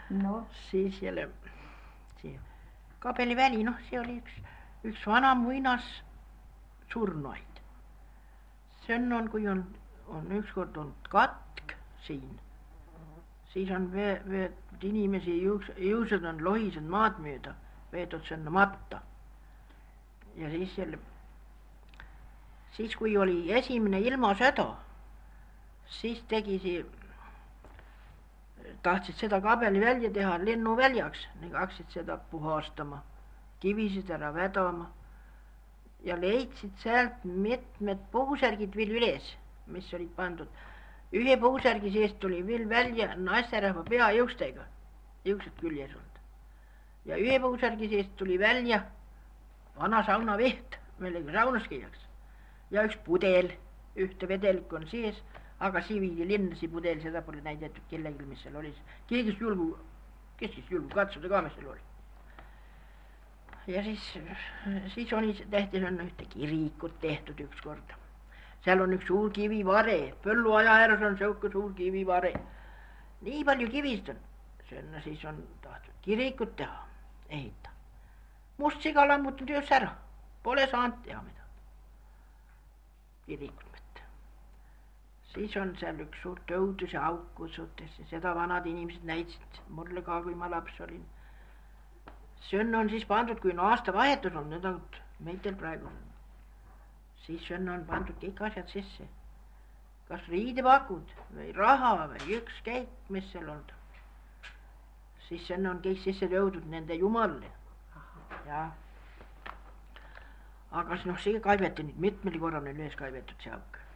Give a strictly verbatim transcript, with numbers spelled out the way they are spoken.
no. Siis jälle see Kabeliväli, noh, see oli üks, üks vana muinas surnuaid. Sen on, kui on, on ükskord olnud katk siin, siis on vee, veetud inimesi, juuks, juused on lohised maad mööda, veetud sinna matta. Ja siis jälle, siis kui oli esimene ilmasõda, siis tegi see, tahtsid seda Kabeli välja teha lennuväljaks, niin hakkasid seda puhastama, kivisid ära vedama ja leidsid sealt mitmed puusärgid veel üles, mis olid pandud. Ühe puusärgi seest tuli veel välja naisterahva peajuustega, juuksed küljes olnud. Ja ühe puusärgi seest tuli välja vana saunaveht, millega saunas käiakse. Ja üks pudel, ühte vedelikku on sees, aga see viidi linna, see pudel, seda pole näidatud kellelgi, mis seal oli. Keegi julgu, kes siis julgu katsuda ka, mis seal oli. Ja siis, siis oli tehti on ühte kirikut tehtud üks kord. Seal on üks suur kivivare, põlluaja ääres on siuke suur kivivare. Nii palju kivist on. Sinna siis on tahtnud kirikut teha, ehita. Must siga lammutud just ära, pole saanud teha midagi. Kirikut mitte. Siis on seal üks suur tõudus ja auk kutsutes ja seda vanad inimesed näitsid mulle ka, kui ma laps olin. Sönn on siis pandud, kui on aasta vahetus on, need on meitel praegu. Siis sönn on pandud kõik asjad sisse. Kas riidepakud või raha või üks käik, mis seal on. Siis sönn on kõik sisse tõudud nende jumalle. Ja. Aga noh, see kaiveti nüüd mitmel korral üles kaivetud see auk.